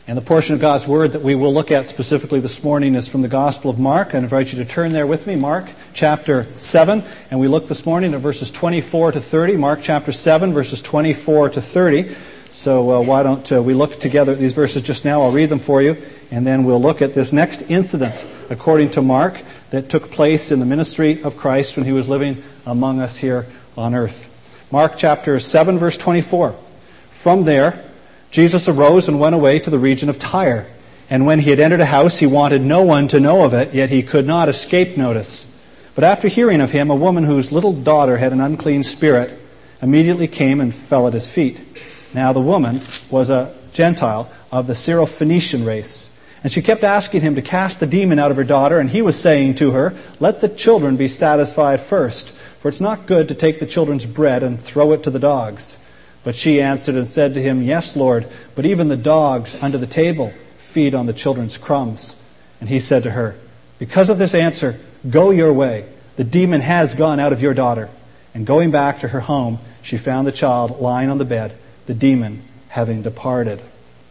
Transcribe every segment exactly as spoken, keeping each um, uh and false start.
And the portion of God's Word that we will look at specifically this morning is from the Gospel of Mark. I invite you to turn there with me, Mark chapter seven. And we look this morning at verses twenty-four to thirty. Mark chapter seven, verses twenty-four to thirty. So uh, why don't uh, we look together at these verses just now. I'll read them for you. And then we'll look at this next incident, according to Mark, that took place in the ministry of Christ when he was living among us here on earth. Mark chapter seven, verse twenty-four. From there, Jesus arose and went away to the region of Tyre. And when he had entered a house, he wanted no one to know of it, yet he could not escape notice. But after hearing of him, a woman whose little daughter had an unclean spirit immediately came and fell at his feet. Now the woman was a Gentile of the Syrophoenician race. And she kept asking him to cast the demon out of her daughter, and he was saying to her, "Let the children be satisfied first, for it's not good to take the children's bread and throw it to the dogs." But she answered and said to him, "Yes, Lord, but even the dogs under the table feed on the children's crumbs." And he said to her, "Because of this answer, go your way. The demon has gone out of your daughter." And going back to her home, she found the child lying on the bed, the demon having departed.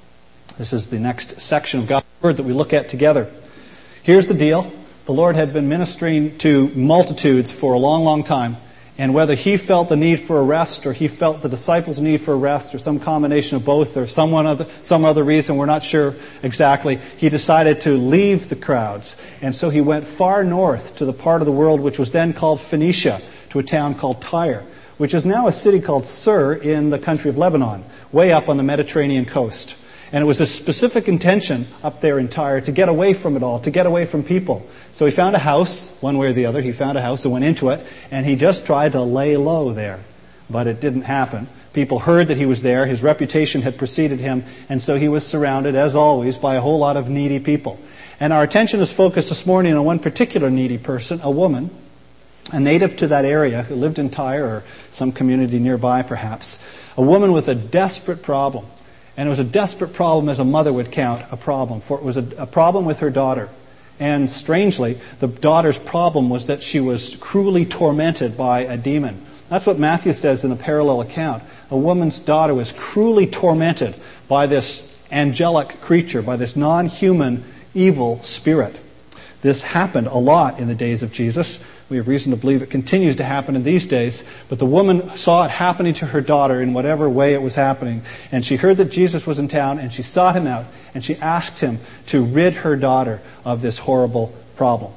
This is the next section of God's Word that we look at together. Here's the deal. The Lord had been ministering to multitudes for a long, long time. And whether he felt the need for a rest, or he felt the disciples' need for a rest, or some combination of both, or some other, some other reason, we're not sure exactly, he decided to leave the crowds. And so he went far north to the part of the world which was then called Phoenicia, to a town called Tyre, which is now a city called Sur in the country of Lebanon, way up on the Mediterranean coast. And it was a specific intention up there in Tyre to get away from it all, to get away from people. So he found a house, one way or the other. He found a house and went into it, and he just tried to lay low there. But it didn't happen. People heard that he was there. His reputation had preceded him, and so he was surrounded, as always, by a whole lot of needy people. And our attention is focused this morning on one particular needy person, a woman, a native to that area who lived in Tyre or some community nearby perhaps, a woman with a desperate problem. And it was a desperate problem as a mother would count a problem, for it was a, a problem with her daughter. And strangely, the daughter's problem was that she was cruelly tormented by a demon. That's what Matthew says in the parallel account. A woman's daughter was cruelly tormented by this angelic creature, by this non-human evil spirit. This happened a lot in the days of Jesus. We have reason to believe it continues to happen in these days. But the woman saw it happening to her daughter in whatever way it was happening. And she heard that Jesus was in town, and she sought him out, and she asked him to rid her daughter of this horrible problem.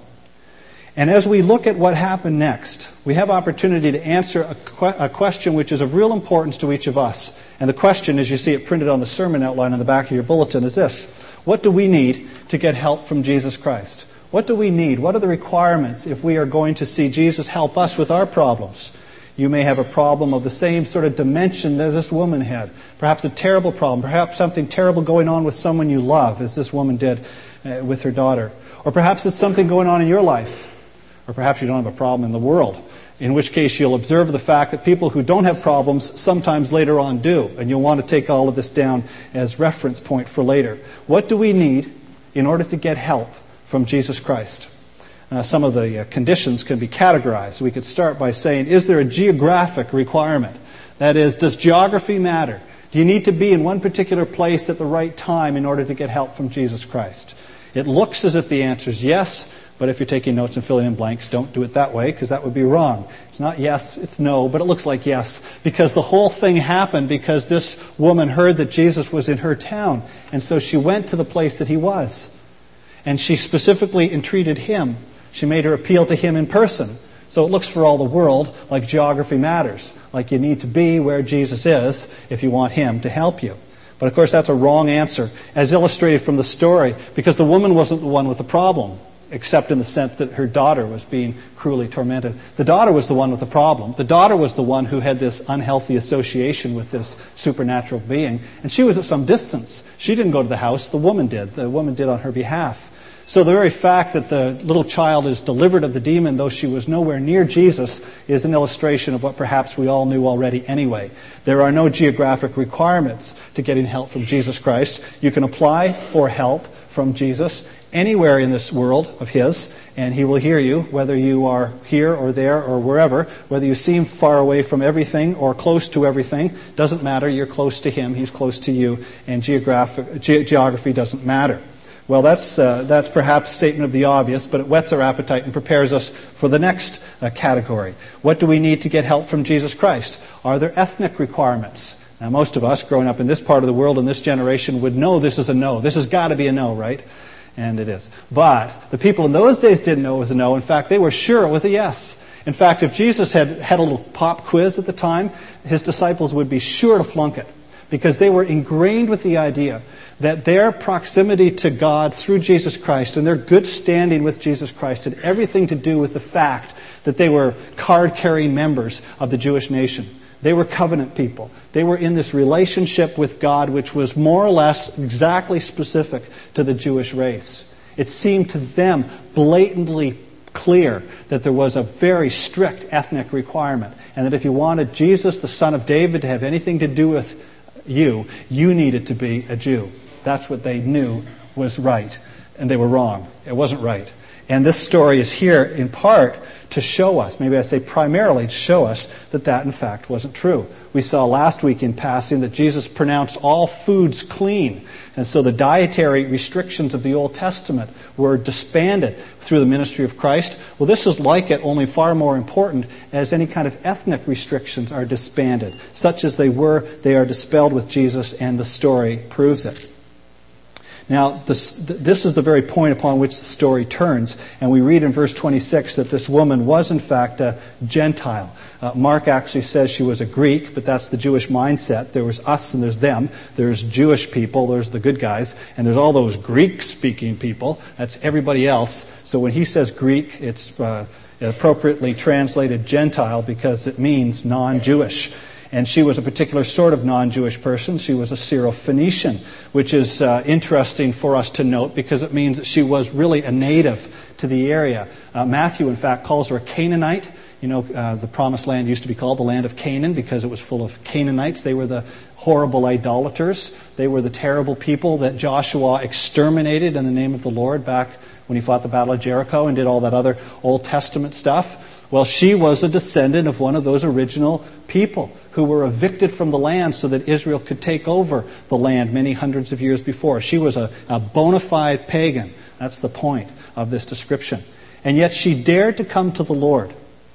And as we look at what happened next, we have opportunity to answer a, que- a question which is of real importance to each of us. And the question, as you see it printed on the sermon outline on the back of your bulletin, is this: what do we need to get help from Jesus Christ? What do we need? What are the requirements if we are going to see Jesus help us with our problems? You may have a problem of the same sort of dimension as this woman had. Perhaps a terrible problem. Perhaps something terrible going on with someone you love, as this woman did uh, with her daughter. Or perhaps it's something going on in your life. Or perhaps you don't have a problem in the world. In which case you'll observe the fact that people who don't have problems sometimes later on do. And you'll want to take all of this down as reference point for later. What do we need in order to get help from Jesus Christ? Uh, some of the uh, conditions can be categorized. We could start by saying, is there a geographic requirement? That is, does geography matter? Do you need to be in one particular place at the right time in order to get help from Jesus Christ? It looks as if the answer is yes, but if you're taking notes and filling in blanks, don't do it that way, because that would be wrong. It's not yes, it's no, but it looks like yes, because the whole thing happened because this woman heard that Jesus was in her town, and so she went to the place that he was. And she specifically entreated him. She made her appeal to him in person. So it looks for all the world like geography matters. Like you need to be where Jesus is if you want him to help you. But of course that's a wrong answer, as illustrated from the story, because the woman wasn't the one with the problem, except in the sense that her daughter was being cruelly tormented. The daughter was the one with the problem. The daughter was the one who had this unhealthy association with this supernatural being. And she was at some distance. She didn't go to the house. The woman did. The woman did on her behalf. So the very fact that the little child is delivered of the demon, though she was nowhere near Jesus, is an illustration of what perhaps we all knew already anyway. There are no geographic requirements to getting help from Jesus Christ. You can apply for help from Jesus anywhere in this world of his, and he will hear you, whether you are here or there or wherever, whether you seem far away from everything or close to everything. Doesn't matter. You're close to him. He's close to you, and geographic, ge- geography doesn't matter. Well, that's uh, that's perhaps a statement of the obvious, but it whets our appetite and prepares us for the next uh, category. What do we need to get help from Jesus Christ? Are there ethnic requirements? Now, most of us growing up in this part of the world in this generation would know this is a no. This has got to be a no, right? And it is. But the people in those days didn't know it was a no. In fact, they were sure it was a yes. In fact, if Jesus had had a little pop quiz at the time, his disciples would be sure to flunk it, because they were ingrained with the idea that their proximity to God through Jesus Christ and their good standing with Jesus Christ had everything to do with the fact that they were card-carrying members of the Jewish nation. They were covenant people. They were in this relationship with God which was more or less exactly specific to the Jewish race. It seemed to them blatantly clear that there was a very strict ethnic requirement, and that if you wanted Jesus, the son of David, to have anything to do with you, you needed to be a Jew. That's what they knew was right, and they were wrong. It wasn't right. And this story is here in part to show us, maybe I say primarily to show us, that that in fact wasn't true. We saw last week in passing that Jesus pronounced all foods clean, and so the dietary restrictions of the Old Testament were disbanded through the ministry of Christ. Well, this is like it, only far more important, as any kind of ethnic restrictions are disbanded. Such as they were, they are dispelled with Jesus, and the story proves it. Now, this, this is the very point upon which the story turns, and we read in verse twenty-six that this woman was in fact a Gentile. Uh, Mark actually says she was a Greek, but that's the Jewish mindset. There was us and there's them. There's Jewish people, there's the good guys, and there's all those Greek-speaking people. That's everybody else. So when he says Greek, it's uh, appropriately translated Gentile because it means non-Jewish. And she was a particular sort of non-Jewish person. She was a Syro-Phoenician, which is uh, interesting for us to note because it means that she was really a native to the area. Uh, Matthew, in fact, calls her a Canaanite. You know, uh, the Promised Land used to be called the land of Canaan because it was full of Canaanites. They were the horrible idolaters. They were the terrible people that Joshua exterminated in the name of the Lord back when he fought the Battle of Jericho and did all that other Old Testament stuff. Well, she was a descendant of one of those original people who were evicted from the land so that Israel could take over the land many hundreds of years before. She was a, a bona fide pagan. That's the point of this description. And yet she dared to come to the Lord.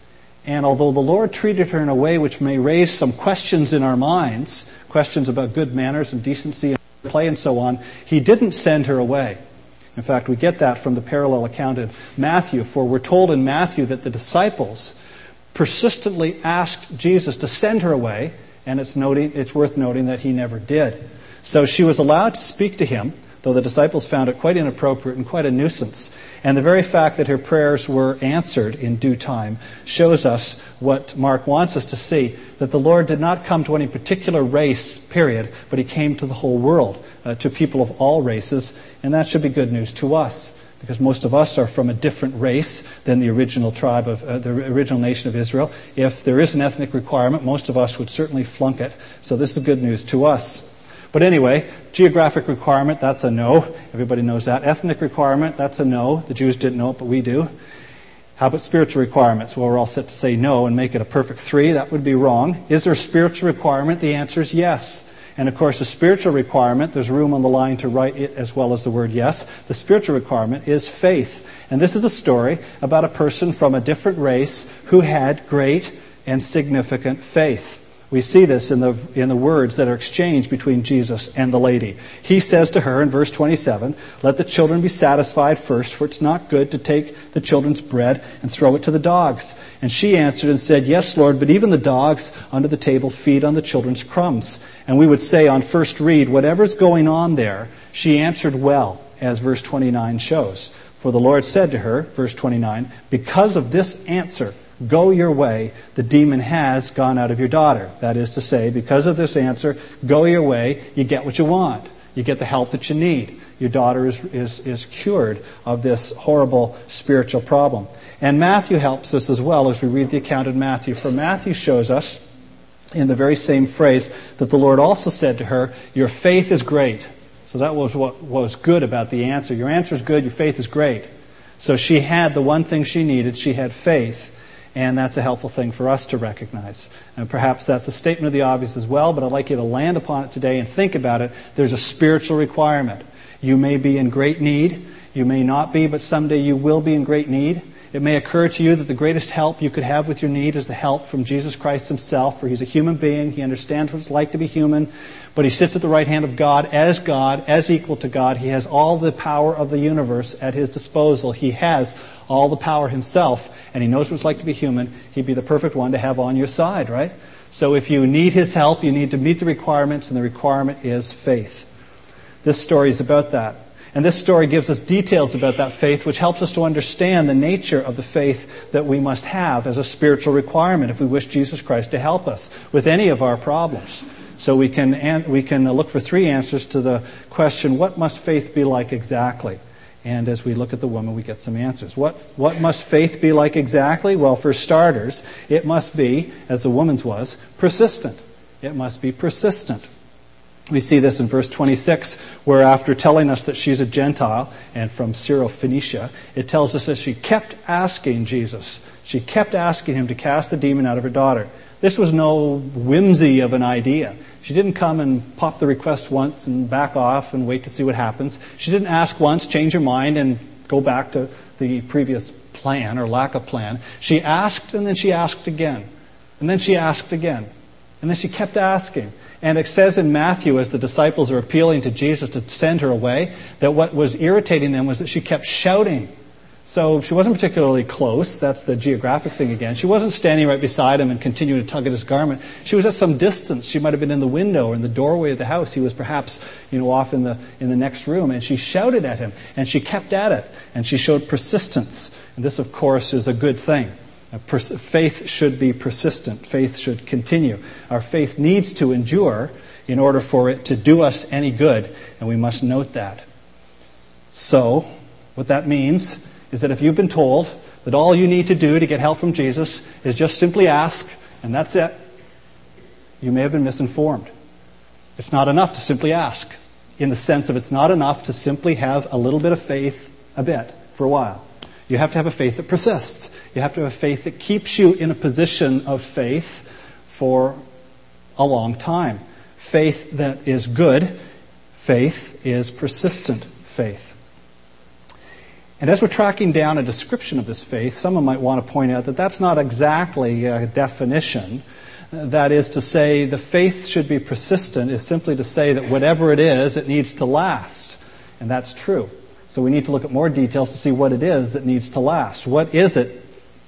And although the Lord treated her in a way which may raise some questions in our minds, questions about good manners and decency and play and so on, he didn't send her away. In fact, we get that from the parallel account in Matthew, for we're told in Matthew that the disciples persistently asked Jesus to send her away, and it's noting, it's worth noting that he never did. So she was allowed to speak to him, though the disciples found it quite inappropriate and quite a nuisance. And the very fact that her prayers were answered in due time shows us what Mark wants us to see, that the Lord did not come to any particular race, period, but he came to the whole world, uh, to people of all races, and that should be good news to us, because most of us are from a different race than the original tribe of uh, the original nation of Israel. If there is an ethnic requirement, most of us would certainly flunk it, so this is good news to us. But anyway, geographic requirement, that's a no. Everybody knows that. Ethnic requirement, that's a no. The Jews didn't know it, but we do. How about spiritual requirements? Well, we're all set to say no and make it a perfect three. That would be wrong. Is there a spiritual requirement? The answer is yes. And of course, the spiritual requirement, there's room on the line to write it as well as the word yes. The spiritual requirement is faith. And this is a story about a person from a different race who had great and significant faith. We see this in the in the words that are exchanged between Jesus and the lady. He says to her in verse twenty-seven, "Let the children be satisfied first, for it's not good to take the children's bread and throw it to the dogs." And she answered and said, "Yes, Lord, but even the dogs under the table feed on the children's crumbs." And we would say on first read, whatever's going on there, she answered well, as verse twenty-nine shows. For the Lord said to her, verse twenty-nine, "Because of this answer, go your way, the demon has gone out of your daughter." That is to say, because of this answer, go your way, you get what you want. You get the help that you need. Your daughter is, is, is cured of this horrible spiritual problem. And Matthew helps us as well as we read the account in Matthew. For Matthew shows us in the very same phrase that the Lord also said to her, "Your faith is great." So that was what was good about the answer. Your answer is good, your faith is great. So she had the one thing she needed. She had faith, and that's a helpful thing for us to recognize. And perhaps that's a statement of the obvious as well, but I'd like you to land upon it today and think about it. There's a spiritual requirement. You may be in great need. You may not be, but someday you will be in great need. It may occur to you that the greatest help you could have with your need is the help from Jesus Christ himself, for he's a human being. He understands what it's like to be human, but he sits at the right hand of God as God, as equal to God. He has all the power of the universe at his disposal. He has all the power himself, and he knows what it's like to be human. He'd be the perfect one to have on your side, right? So if you need his help, you need to meet the requirements, and the requirement is faith. This story is about that. And this story gives us details about that faith, which helps us to understand the nature of the faith that we must have as a spiritual requirement if we wish Jesus Christ to help us with any of our problems. So we can we can look for three answers to the question, what must faith be like exactly? And as we look at the woman, we get some answers. What what must faith be like exactly? Well, for starters, it must be, as the woman's was, persistent. It must be persistent. We see this in verse twenty-six, where after telling us that she's a Gentile and from Syrophoenicia, it tells us that she kept asking Jesus. She kept asking him to cast the demon out of her daughter. This was no whimsy of an idea. She didn't come and pop the request once and back off and wait to see what happens. She didn't ask once, change her mind, and go back to the previous plan or lack of plan. She asked, and then she asked again. And then she asked again. And then she kept asking. And it says in Matthew, as the disciples are appealing to Jesus to send her away, that what was irritating them was that she kept shouting. So she wasn't particularly close. That's the geographic thing again. She wasn't standing right beside him and continuing to tug at his garment. She was at some distance. She might have been in the window or in the doorway of the house. He was perhaps, you know, off in the in the next room. And she shouted at him, and she kept at it, and she showed persistence. And this, of course, is a good thing. Faith should be persistent. Faith should continue. Our faith needs to endure in order for it to do us any good, and we must note that. So, what that means is that if you've been told that all you need to do to get help from Jesus is just simply ask, and that's it, you may have been misinformed. It's not enough to simply ask, in the sense of it's not enough to simply have a little bit of faith, a bit, for a while. You have to have a faith that persists. You have to have a faith that keeps you in a position of faith for a long time. Faith that is good. Faith is persistent faith. And as we're tracking down a description of this faith, someone might want to point out that that's not exactly a definition. That is to say, the faith should be persistent is simply to say that whatever it is, it needs to last. And that's true. So we need to look at more details to see what it is that needs to last. What is it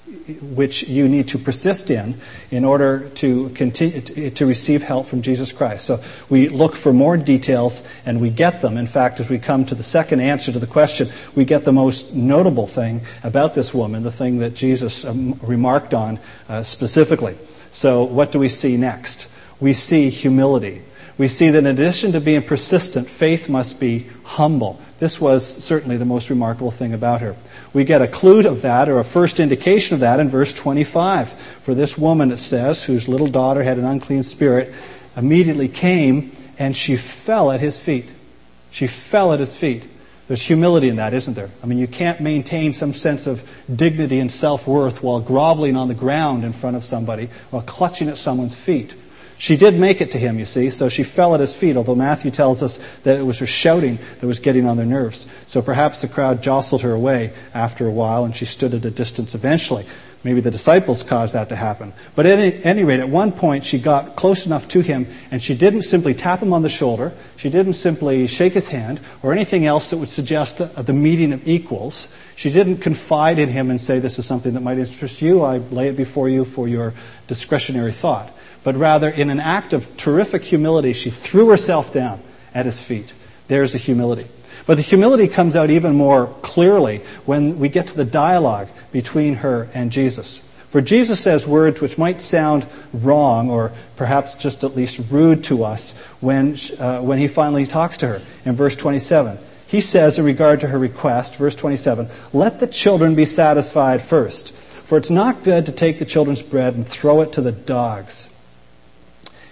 which you need to persist in in order to continue to, to receive help from Jesus Christ? So we look for more details and we get them. In fact, as we come to the second answer to the question, we get the most notable thing about this woman, the thing that Jesus um, remarked on uh, specifically. So what do we see next? We see humility. We see that in addition to being persistent, faith must be humble. This was certainly the most remarkable thing about her. We get a clue of that, or a first indication of that, in verse twenty-five. For this woman, it says, whose little daughter had an unclean spirit, immediately came and she fell at his feet. She fell at his feet. There's humility in that, isn't there? I mean, you can't maintain some sense of dignity and self-worth while groveling on the ground in front of somebody, while clutching at someone's feet. She did make it to him, you see, so she fell at his feet, although Matthew tells us that it was her shouting that was getting on their nerves. So perhaps the crowd jostled her away after a while, and she stood at a distance eventually. Maybe the disciples caused that to happen. But at any, any rate, at one point, she got close enough to him, and she didn't simply tap him on the shoulder, she didn't simply shake his hand, or anything else that would suggest a, the meeting of equals. She didn't confide in him and say, this is something that might interest you, I lay it before you for your discretionary thought. But rather, in an act of terrific humility, she threw herself down at his feet. There's the humility. But the humility comes out even more clearly when we get to the dialogue between her and Jesus. For Jesus says words which might sound wrong or perhaps just at least rude to us when, uh, when he finally talks to her. In verse twenty-seven, he says in regard to her request, verse twenty-seven, let the children be satisfied first, for it's not good to take the children's bread and throw it to the dogs.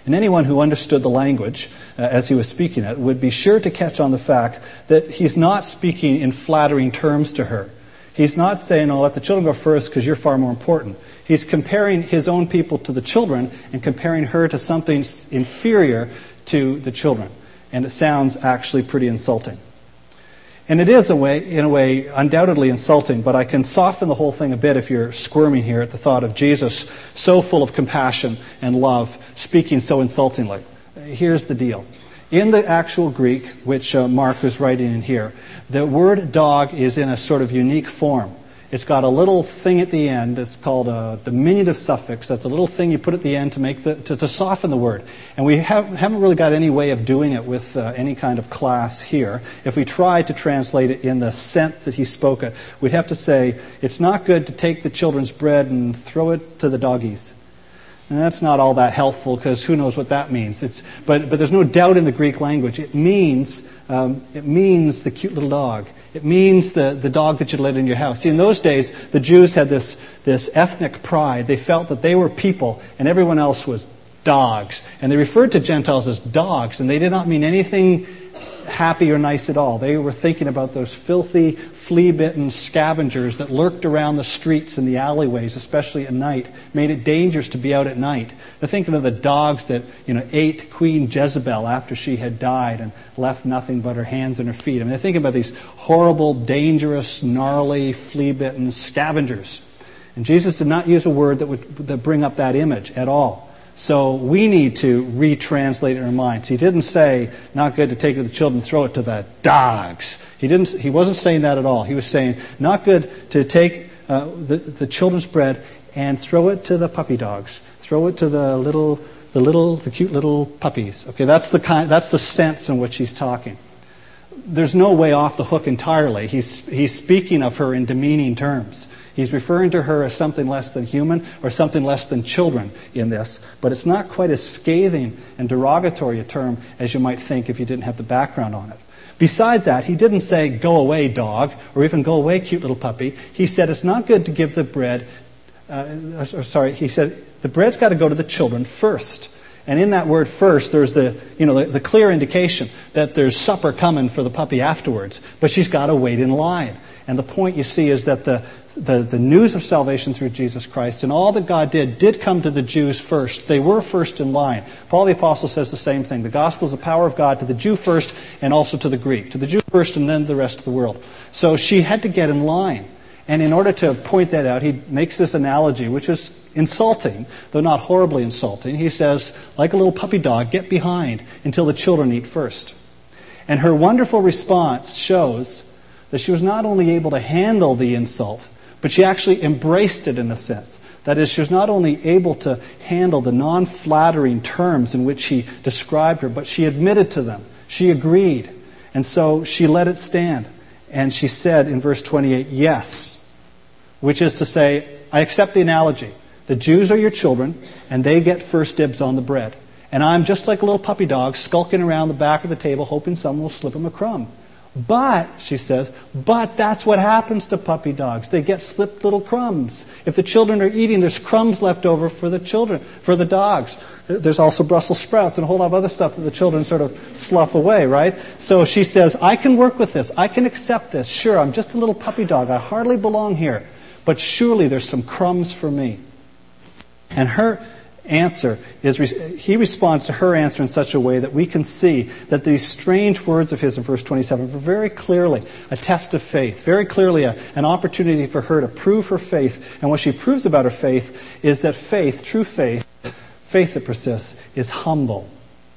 And anyone who understood the language uh, as he was speaking it would be sure to catch on the fact that he's not speaking in flattering terms to her. He's not saying, oh, let the children go first because you're far more important. He's comparing his own people to the children and comparing her to something inferior to the children. And it sounds actually pretty insulting. And it is, a way, in a way, undoubtedly insulting, but I can soften the whole thing a bit if you're squirming here at the thought of Jesus so full of compassion and love, speaking so insultingly. Here's the deal. In the actual Greek, which uh, Mark was writing in here, the word dog is in a sort of unique form. It's got a little thing at the end. It's called a diminutive suffix. That's a little thing you put at the end to make the to, to soften the word. And we have, haven't really got any way of doing it with uh, any kind of class here. If we tried to translate it in the sense that he spoke it, we'd have to say, it's not good to take the children's bread and throw it to the doggies. And that's not all that helpful because who knows what that means. It's, but, but there's no doubt in the Greek language. It means, um, it means the cute little dog. It means the, the dog that you let in your house. See, in those days, the Jews had this, this ethnic pride. They felt that they were people and everyone else was dogs. And they referred to Gentiles as dogs, and they did not mean anything happy or nice at all. They were thinking about those filthy, flea-bitten scavengers that lurked around the streets and the alleyways, especially at night, made it dangerous to be out at night. They're thinking of the dogs that, you know, ate Queen Jezebel after she had died and left nothing but her hands and her feet. I mean, they're thinking about these horrible, dangerous, gnarly, flea-bitten scavengers. And Jesus did not use a word that would that bring up that image at all. So we need to retranslate it in our minds. He didn't say, not good to take it to the children, throw it to the dogs. He didn't. He wasn't saying that at all. He was saying, not good to take uh, the, the children's bread and throw it to the puppy dogs. Throw it to the little, the little, the cute little puppies. Okay, that's the kind. That's the sense in which he's talking. There's no way off the hook entirely. He's he's speaking of her in demeaning terms. He's referring to her as something less than human or something less than children in this. But it's not quite as scathing and derogatory a term as you might think if you didn't have the background on it. Besides that, he didn't say, go away, dog, or even go away, cute little puppy. He said it's not good to give the bread, uh, or sorry, he said the bread's got to go to the children first. And in that word first, there's the, you know, the, the clear indication that there's supper coming for the puppy afterwards. But she's got to wait in line. And the point you see is that the, the, the news of salvation through Jesus Christ and all that God did, did come to the Jews first. They were first in line. Paul the Apostle says the same thing. The gospel is the power of God to the Jew first and also to the Greek. To the Jew first and then the rest of the world. So she had to get in line. And in order to point that out, he makes this analogy, which is insulting, though not horribly insulting. He says, like a little puppy dog, get behind until the children eat first. And her wonderful response shows that she was not only able to handle the insult, but she actually embraced it in a sense. That is, she was not only able to handle the non-flattering terms in which he described her, but she admitted to them. She agreed. And so she let it stand. And she said in verse twenty-eight, yes, which is to say, I accept the analogy. The Jews are your children, and they get first dibs on the bread. And I'm just like a little puppy dog skulking around the back of the table hoping someone will slip him a crumb. But, she says, but that's what happens to puppy dogs. They get slipped little crumbs. If the children are eating, there's crumbs left over for the children, for the dogs. There's also Brussels sprouts and a whole lot of other stuff that the children sort of slough away, right? So she says, I can work with this. I can accept this. Sure, I'm just a little puppy dog. I hardly belong here. But surely there's some crumbs for me. And her answer is, he responds to her answer in such a way that we can see that these strange words of his in verse twenty-seven were very clearly a test of faith, very clearly a, an opportunity for her to prove her faith. And what she proves about her faith is that faith, true faith, faith that persists, is humble.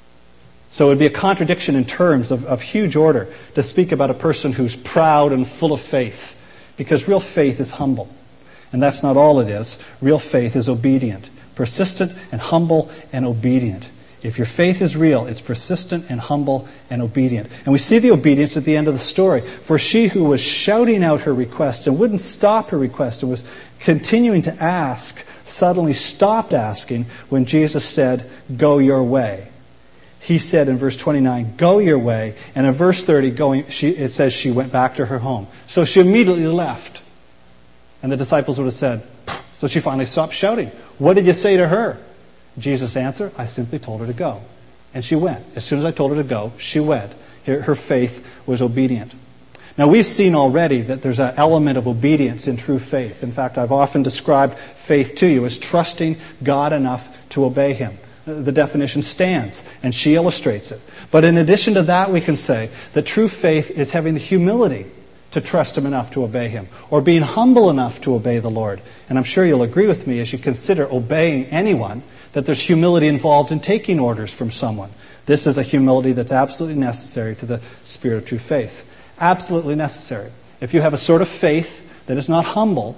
So it would be a contradiction in terms of, of huge order to speak about a person who's proud and full of faith, because real faith is humble. And that's not all it is. Real faith is obedient. Persistent and humble and obedient. If your faith is real, it's persistent and humble and obedient. And we see the obedience at the end of the story. For she who was shouting out her request and wouldn't stop her request and was continuing to ask, suddenly stopped asking when Jesus said, go your way. He said in verse twenty-nine, go your way. And in verse thirty, going, she, it says she went back to her home. So she immediately left. And the disciples would have said, so she finally stopped shouting. What did you say to her? Jesus' answer, I simply told her to go. And she went. As soon as I told her to go, she went. Her, her faith was obedient. Now, we've seen already that there's an element of obedience in true faith. In fact, I've often described faith to you as trusting God enough to obey Him. The definition stands, and she illustrates it. But in addition to that, we can say that true faith is having the humility to trust Him enough to obey Him, or being humble enough to obey the Lord. And I'm sure you'll agree with me as you consider obeying anyone that there's humility involved in taking orders from someone. This is a humility that's absolutely necessary to the spirit of true faith. Absolutely necessary. If you have a sort of faith that is not humble,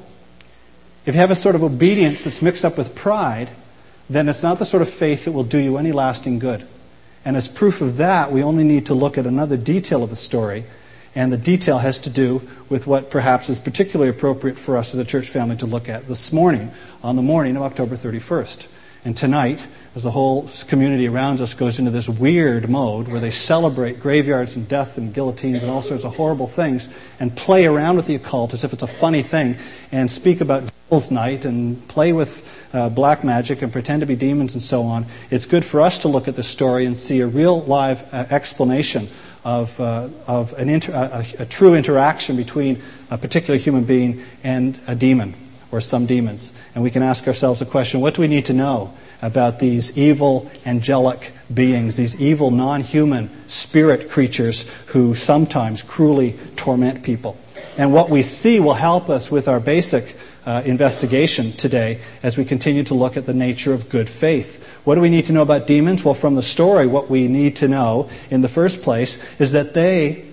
if you have a sort of obedience that's mixed up with pride, then it's not the sort of faith that will do you any lasting good. And as proof of that, we only need to look at another detail of the story. And the detail has to do with what perhaps is particularly appropriate for us as a church family to look at this morning, on the morning of October thirty-first. And tonight, as the whole community around us goes into this weird mode where they celebrate graveyards and death and guillotines and all sorts of horrible things and play around with the occult as if it's a funny thing and speak about Devil's Night and play with uh, black magic and pretend to be demons and so on, it's good for us to look at this story and see a real live uh, explanation of, uh, of an inter- a, a true interaction between a particular human being and a demon, or some demons. And we can ask ourselves the question, what do we need to know about these evil angelic beings, these evil non-human spirit creatures who sometimes cruelly torment people? And what we see will help us with our basic uh, investigation today as we continue to look at the nature of good faith. What do we need to know about demons? Well, from the story, what we need to know in the first place is that they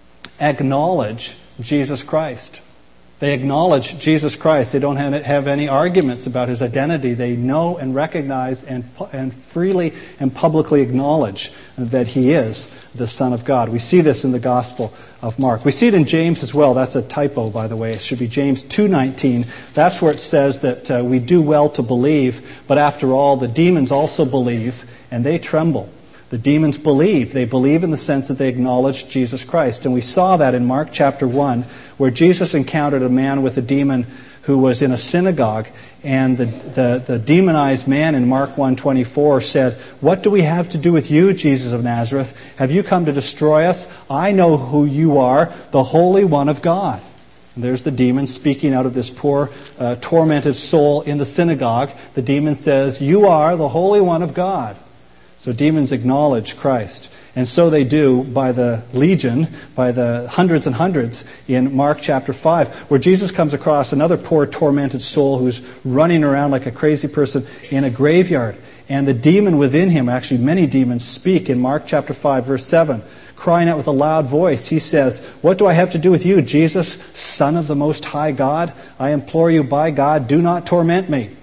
acknowledge Jesus Christ. They acknowledge Jesus Christ. They don't have any arguments about His identity. They know and recognize and, and freely and publicly acknowledge that He is the Son of God. We see this in the Gospel of Mark. We see it in James as well. That's a typo, by the way. It should be James two nineteen. That's where it says that uh, we do well to believe, but after all, the demons also believe, and they tremble. The demons believe. They believe in the sense that they acknowledge Jesus Christ. And we saw that in Mark chapter one, where Jesus encountered a man with a demon who was in a synagogue. And the, the, the demonized man in Mark one twenty-four said, "What do we have to do with you, Jesus of Nazareth? Have you come to destroy us? I know who you are, the Holy One of God." And there's the demon speaking out of this poor, uh, tormented soul in the synagogue. The demon says, "You are the Holy One of God." So demons acknowledge Christ. And so they do by the legion, by the hundreds and hundreds in Mark chapter five, where Jesus comes across another poor tormented soul who's running around like a crazy person in a graveyard. And the demon within him, actually many demons, speak in Mark chapter five, verse seven, crying out with a loud voice. He says, "What do I have to do with you, Jesus, Son of the Most High God? I implore you by God, do not torment me."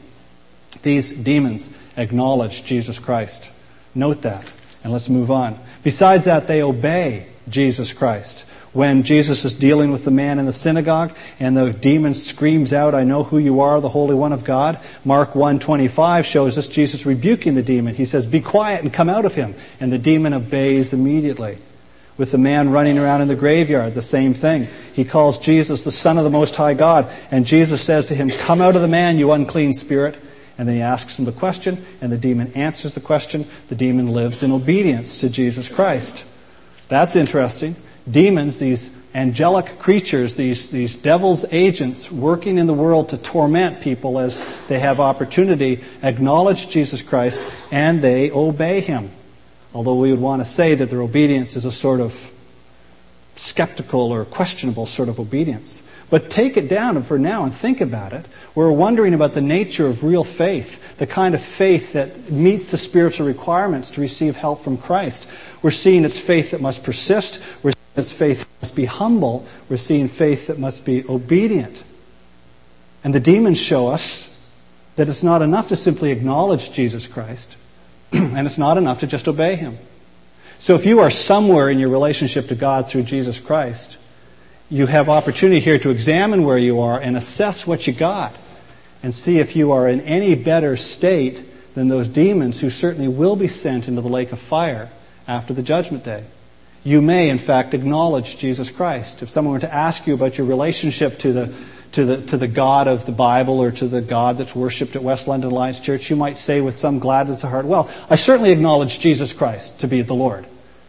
These demons acknowledge Jesus Christ. Note that, and let's move on. Besides that, they obey Jesus Christ. When Jesus is dealing with the man in the synagogue and the demon screams out, "I know who you are, the Holy One of God," Mark one twenty-five shows us Jesus rebuking the demon. He says, "Be quiet and come out of him." And the demon obeys immediately. With the man running around in the graveyard, the same thing. He calls Jesus the Son of the Most High God. And Jesus says to him, "Come out of the man, you unclean spirit." And then he asks him the question, and the demon answers the question. The demon lives in obedience to Jesus Christ. That's interesting. Demons, these angelic creatures, these, these devil's agents working in the world to torment people as they have opportunity, acknowledge Jesus Christ, and they obey Him. Although we would want to say that their obedience is a sort of skeptical or questionable sort of obedience. But take it down for now and think about it. We're wondering about the nature of real faith, the kind of faith that meets the spiritual requirements to receive help from Christ. We're seeing it's faith that must persist. We're seeing it's faith that must be humble. We're seeing faith that must be obedient. And the demons show us that it's not enough to simply acknowledge Jesus Christ, and it's not enough to just obey Him. So if you are somewhere in your relationship to God through Jesus Christ, you have opportunity here to examine where you are and assess what you got and see if you are in any better state than those demons who certainly will be sent into the lake of fire after the judgment day. You may, in fact, acknowledge Jesus Christ. If someone were to ask you about your relationship to the to the to the God of the Bible or to the God that's worshipped at West London Alliance Church, you might say with some gladness of heart, well, I certainly acknowledge Jesus Christ to be the Lord.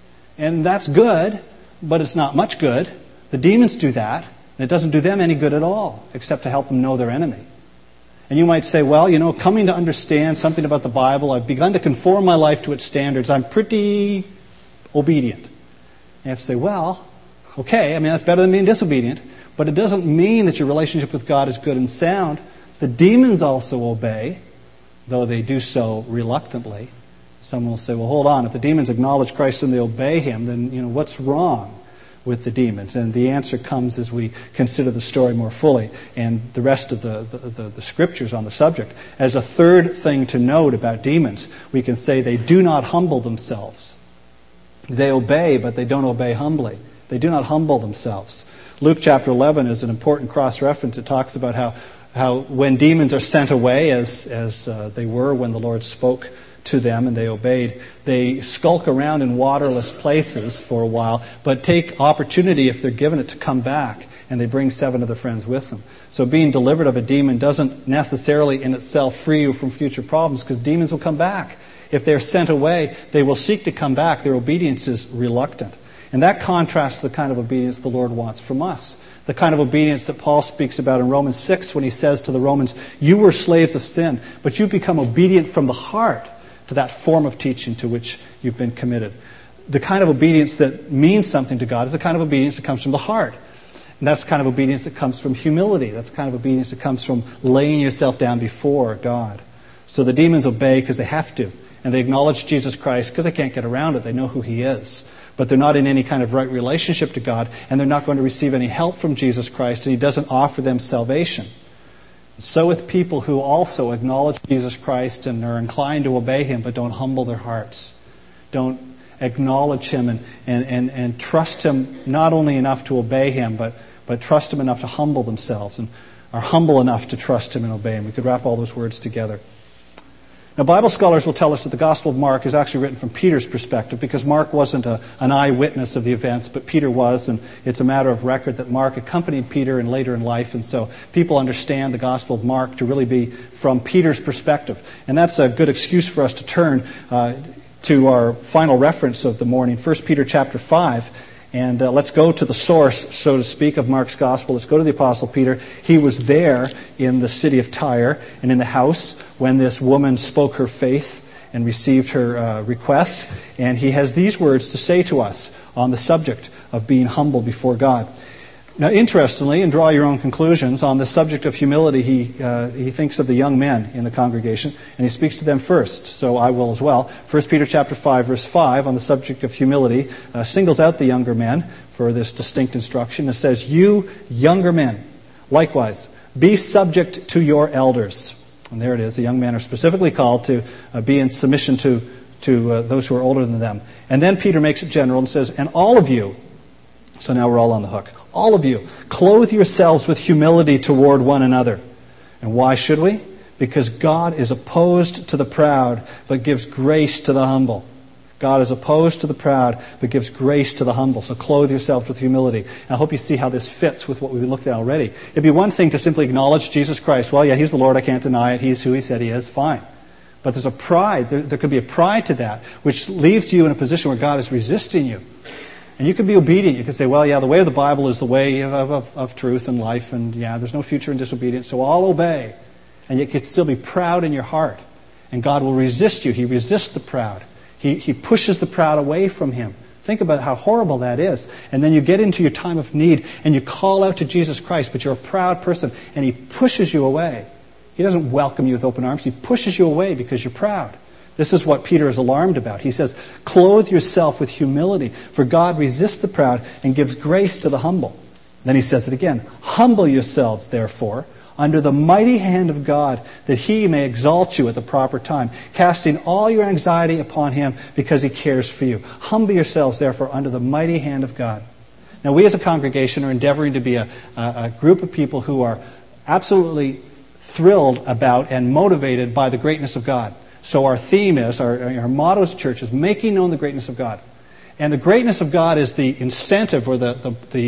And that's good, but it's not much good. The demons do that, and it doesn't do them any good at all, except to help them know their enemy. And you might say, well, you know, coming to understand something about the Bible, I've begun to conform my life to its standards. I'm pretty obedient. And you have to say, well, okay, I mean, that's better than being disobedient, but it doesn't mean that your relationship with God is good and sound. The demons also obey, though they do so reluctantly. Someone will say, well, hold on, if the demons acknowledge Christ and they obey Him, then, you know, what's wrong with the demons? And the answer comes as we consider the story more fully and the rest of the, the, the, the scriptures on the subject. As a third thing to note about demons, we can say they do not humble themselves. They obey, but they don't obey humbly. They do not humble themselves. Luke chapter eleven is an important cross-reference. It talks about how, how when demons are sent away, as, as uh, they were when the Lord spoke to them and they obeyed, they skulk around in waterless places for a while, but take opportunity, if they're given it, to come back, and they bring seven of their friends with them. So being delivered of a demon doesn't necessarily in itself free you from future problems, because demons will come back. If they're sent away, they will seek to come back. Their obedience is reluctant. And that contrasts the kind of obedience the Lord wants from us. The kind of obedience that Paul speaks about in Romans six when he says to the Romans, you were slaves of sin, but you've become obedient from the heart to that form of teaching to which you've been committed. The kind of obedience that means something to God is the kind of obedience that comes from the heart. And that's the kind of obedience that comes from humility. That's the kind of obedience that comes from laying yourself down before God. So the demons obey because they have to. And they acknowledge Jesus Christ because they can't get around it. They know who He is. But they're not in any kind of right relationship to God, and they're not going to receive any help from Jesus Christ, and He doesn't offer them salvation. So with people who also acknowledge Jesus Christ and are inclined to obey Him, but don't humble their hearts. Don't acknowledge Him and, and, and, and trust Him not only enough to obey Him, but, but trust Him enough to humble themselves and are humble enough to trust Him and obey Him. We could wrap all those words together. Now, Bible scholars will tell us that the Gospel of Mark is actually written from Peter's perspective, because Mark wasn't a, an eyewitness of the events, but Peter was, and it's a matter of record that Mark accompanied Peter and later in life, and so people understand the Gospel of Mark to really be from Peter's perspective. And that's a good excuse for us to turn uh, to our final reference of the morning, First Peter chapter five. And uh, let's go to the source, so to speak, of Mark's Gospel. Let's go to the Apostle Peter. He was there in the city of Tyre and in the house when this woman spoke her faith and received her uh, request. And he has these words to say to us on the subject of being humble before God. Now, interestingly, and draw your own conclusions, on the subject of humility, he uh, he thinks of the young men in the congregation, and he speaks to them first, so I will as well. First Peter chapter five, verse five, on the subject of humility, uh, singles out the younger men for this distinct instruction. It says, you younger men, likewise, be subject to your elders. And there it is, the young men are specifically called to uh, be in submission to, to uh, those who are older than them. And then Peter makes it general and says, and all of you, so now we're all on the hook. All of you, clothe yourselves with humility toward one another. And why should we? Because God is opposed to the proud, but gives grace to the humble. God is opposed to the proud, but gives grace to the humble. So clothe yourselves with humility. And I hope you see how this fits with what we've looked at already. It'd be one thing to simply acknowledge Jesus Christ. Well, yeah, He's the Lord, I can't deny it. He's who He said He is. Fine. But there's a pride. There, there could be a pride to that, which leaves you in a position where God is resisting you. And you can be obedient. You can say, well, yeah, the way of the Bible is the way of, of, of truth and life, and yeah, there's no future in disobedience, so I'll obey. And yet you can still be proud in your heart. And God will resist you. He resists the proud. He, he pushes the proud away from Him. Think about how horrible that is. And then you get into your time of need, and you call out to Jesus Christ, but you're a proud person, and He pushes you away. He doesn't welcome you with open arms. He pushes you away because you're proud. This is what Peter is alarmed about. He says, clothe yourself with humility, for God resists the proud and gives grace to the humble. Then he says it again, humble yourselves, therefore, under the mighty hand of God, that He may exalt you at the proper time, casting all your anxiety upon Him because He cares for you. Humble yourselves, therefore, under the mighty hand of God. Now, we as a congregation are endeavoring to be a, a, a group of people who are absolutely thrilled about and motivated by the greatness of God. So our theme is, our, our motto as a church is making known the greatness of God. And the greatness of God is the incentive or the, the, the uh,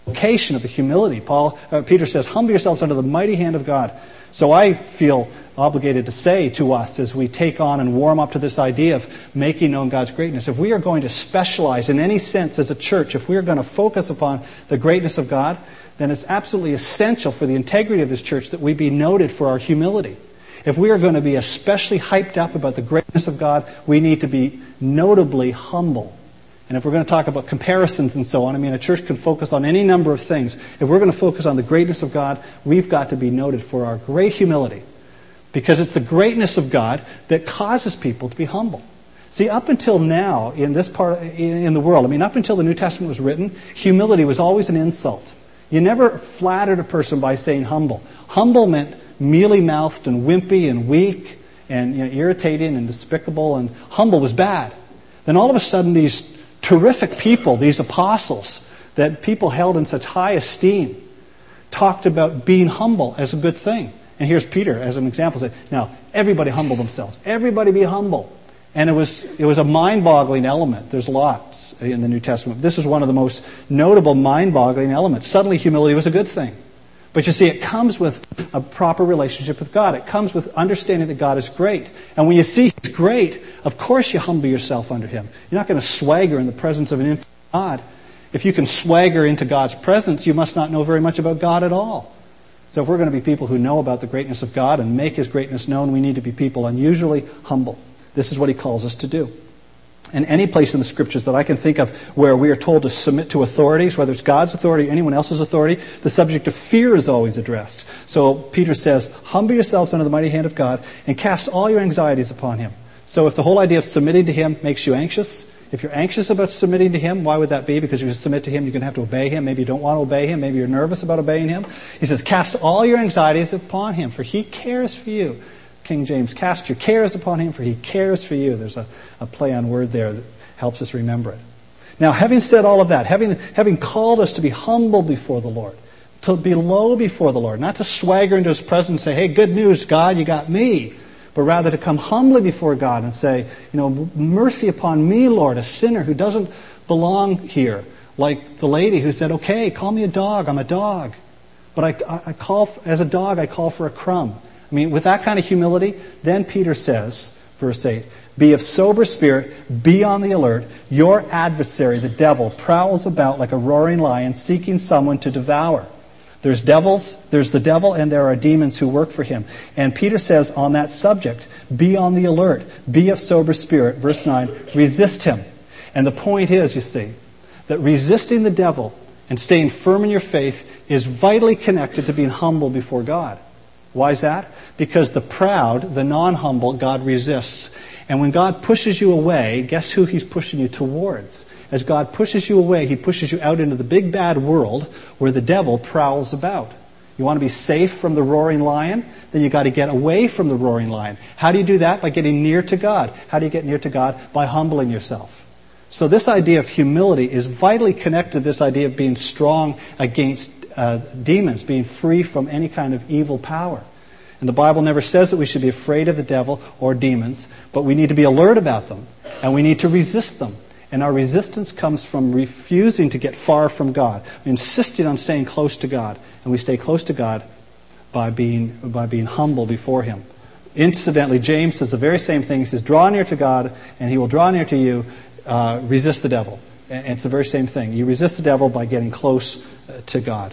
vocation of the humility. Paul, uh, Peter says, humble yourselves under the mighty hand of God. So I feel obligated to say to us as we take on and warm up to this idea of making known God's greatness, if we are going to specialize in any sense as a church, if we are going to focus upon the greatness of God, then it's absolutely essential for the integrity of this church that we be noted for our humility. If we are going to be especially hyped up about the greatness of God, we need to be notably humble. And if we're going to talk about comparisons and so on, I mean, a church can focus on any number of things. If we're going to focus on the greatness of God, we've got to be noted for our great humility. Because it's the greatness of God that causes people to be humble. See, up until now, in this part, in the world, I mean, up until the New Testament was written, humility was always an insult. You never flattered a person by saying humble. Humble meant mealy-mouthed and wimpy and weak and, you know, irritating and despicable, and humble was bad. Then all of a sudden these terrific people, these apostles that people held in such high esteem, talked about being humble as a good thing. And here's Peter as an example. Say, now, everybody humble themselves. Everybody be humble. And it was it was a mind-boggling element. There's lots in the New Testament. This is one of the most notable mind-boggling elements. Suddenly humility was a good thing. But you see, it comes with a proper relationship with God. It comes with understanding that God is great. And when you see He's great, of course you humble yourself under Him. You're not going to swagger in the presence of an infinite God. If you can swagger into God's presence, you must not know very much about God at all. So if we're going to be people who know about the greatness of God and make His greatness known, we need to be people unusually humble. This is what He calls us to do. And any place in the Scriptures that I can think of where we are told to submit to authorities, whether it's God's authority or anyone else's authority, the subject of fear is always addressed. So Peter says, humble yourselves under the mighty hand of God and cast all your anxieties upon Him. So if the whole idea of submitting to Him makes you anxious, if you're anxious about submitting to Him, why would that be? Because if you submit to Him, you're going to have to obey Him. Maybe you don't want to obey Him. Maybe you're nervous about obeying Him. He says, cast all your anxieties upon Him, for He cares for you. King James, cast your cares upon Him, for He cares for you. There's a, a play on word there that helps us remember it. Now, having said all of that, having, having called us to be humble before the Lord, to be low before the Lord, not to swagger into His presence and say, hey, good news, God, you got me. But rather to come humbly before God and say, you know, mercy upon me, Lord, a sinner who doesn't belong here. Like the lady who said, okay, call me a dog, I'm a dog. But I, I call, as a dog, I call for a crumb. I mean, with that kind of humility, then Peter says, verse eight, be of sober spirit, be on the alert. Your adversary, the devil, prowls about like a roaring lion, seeking someone to devour. There's devils, there's the devil, and there are demons who work for him. And Peter says on that subject, be on the alert, be of sober spirit. Verse nine, resist him. And the point is, you see, that resisting the devil and staying firm in your faith is vitally connected to being humble before God. Why is that? Because the proud, the non-humble, God resists. And when God pushes you away, guess who He's pushing you towards? As God pushes you away, He pushes you out into the big bad world where the devil prowls about. You want to be safe from the roaring lion? Then you've got to get away from the roaring lion. How do you do that? By getting near to God. How do you get near to God? By humbling yourself. So this idea of humility is vitally connected to this idea of being strong against uh, demons, being free from any kind of evil power. And the Bible never says that we should be afraid of the devil or demons, but we need to be alert about them, and we need to resist them. And our resistance comes from refusing to get far from God, insisting on staying close to God. And we stay close to God by being, by being humble before Him. Incidentally, James says the very same thing. He says, draw near to God, and He will draw near to you. Uh, resist the devil. And it's the very same thing. You resist the devil by getting close uh, to God.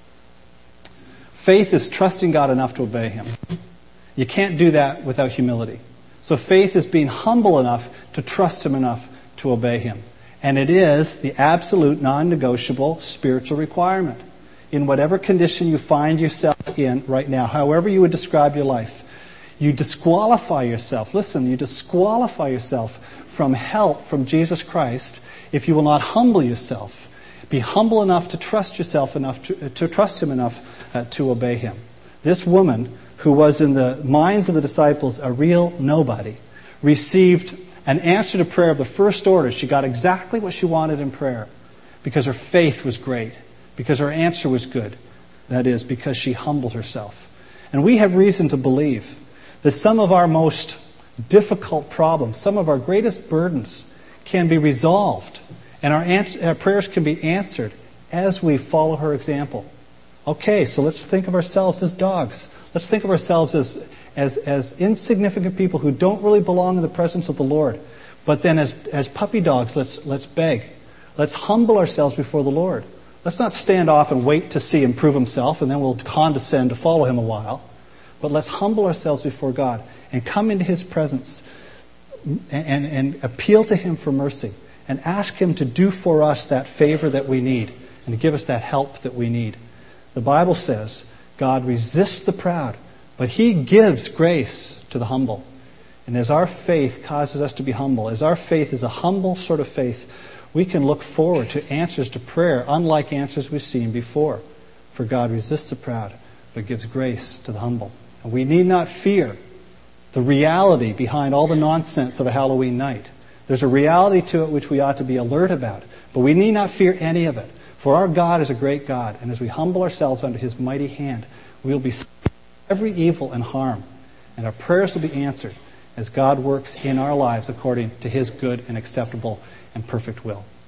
Faith is trusting God enough to obey Him. You can't do that without humility. So faith is being humble enough to trust Him enough to obey Him. And it is the absolute non-negotiable spiritual requirement. In whatever condition you find yourself in right now, however you would describe your life, you disqualify yourself. Listen, you disqualify yourself from help from Jesus Christ if you will not humble yourself. Be humble enough to trust yourself enough, to, to trust Him enough uh, to obey Him. This woman, who was in the minds of the disciples a real nobody, received an answer to prayer of the first order. She got exactly what she wanted in prayer because her faith was great, because her answer was good. That is, because she humbled herself. And we have reason to believe that some of our most difficult problems, some of our greatest burdens can be resolved, and our, ans- our prayers can be answered as we follow her example. Okay, so let's think of ourselves as dogs. Let's think of ourselves as, as, as insignificant people who don't really belong in the presence of the Lord. But then as, as puppy dogs, let's, let's beg. Let's humble ourselves before the Lord. Let's not stand off and wait to see him prove himself, and then we'll condescend to follow him a while. But let's humble ourselves before God and come into his presence and, and, and appeal to him for mercy and ask him to do for us that favor that we need and to give us that help that we need. The Bible says God resists the proud, but he gives grace to the humble. And as our faith causes us to be humble, as our faith is a humble sort of faith, we can look forward to answers to prayer unlike answers we've seen before. For God resists the proud, but gives grace to the humble. And we need not fear the reality behind all the nonsense of a Halloween night. There's a reality to it which we ought to be alert about. But we need not fear any of it. For our God is a great God. And as we humble ourselves under his mighty hand, we will be saved from every evil and harm. And our prayers will be answered as God works in our lives according to his good and acceptable and perfect will.